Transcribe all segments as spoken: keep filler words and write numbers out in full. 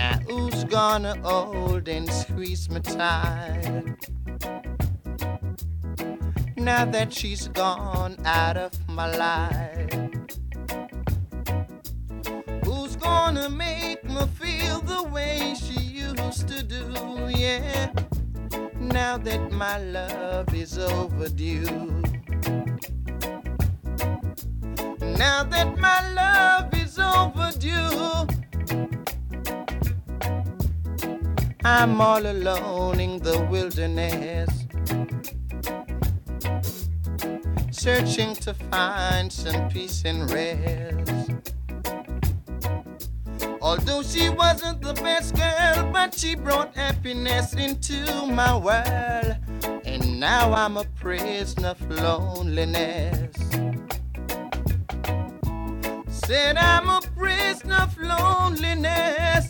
Now who's gonna hold and squeeze me tight? Now that she's gone out of my life, who's gonna make me feel the way she used to do? Yeah, now that my love is overdue. Now that my love is overdue, I'm all alone in the wilderness, searching to find some peace and rest. Although she wasn't the best girl, but she brought happiness into my world. And now I'm a prisoner of loneliness. Said I'm a prisoner of loneliness.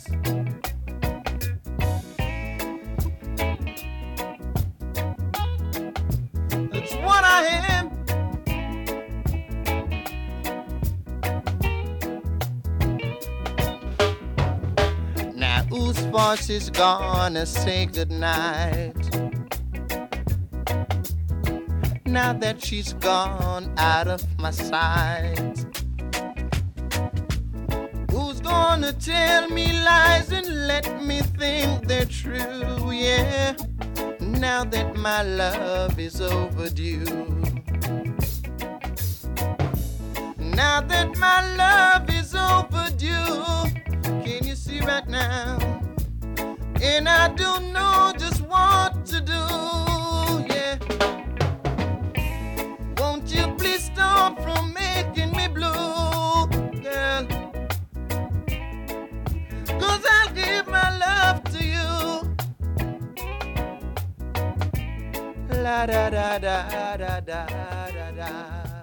That's what I am. Now whose voice is gonna say goodnight? Now that she's gone out of my sight, who's gonna tell me lies and let me think they're true? Yeah, now that my love is overdue. Now that my love is overdue, can you see right now? And I don't know just what to do, yeah. Won't you please stop from making me blue, girl? 'Cause I'll give my love to you. La da da da da da da da.